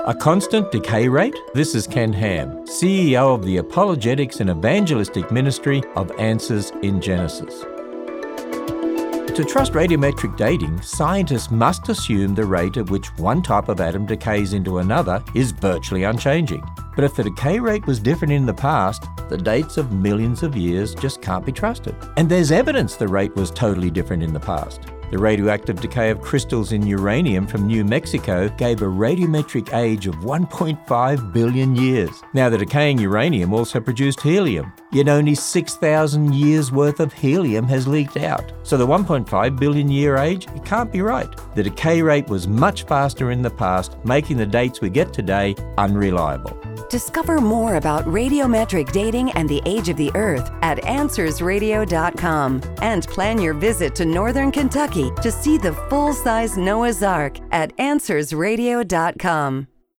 A constant decay rate? This is Ken Ham, CEO of the Apologetics and Evangelistic Ministry of Answers in Genesis. To trust radiometric dating, scientists must assume the rate at which one type of atom decays into another is virtually unchanging. But if the decay rate was different in the past, the dates of millions of years just can't be trusted. And there's evidence the rate was totally different in the past. The radioactive decay of crystals in uranium from New Mexico gave a radiometric age of 1.5 billion years. Now, the decaying uranium also produced helium, yet only 6,000 years worth of helium has leaked out. So the 1.5 billion year age, it can't be right. The decay rate was much faster in the past, making the dates we get today unreliable. Discover more about radiometric dating and the age of the Earth at AnswersRadio.com and plan your visit to Northern Kentucky to see the full-size Noah's Ark at AnswersRadio.com.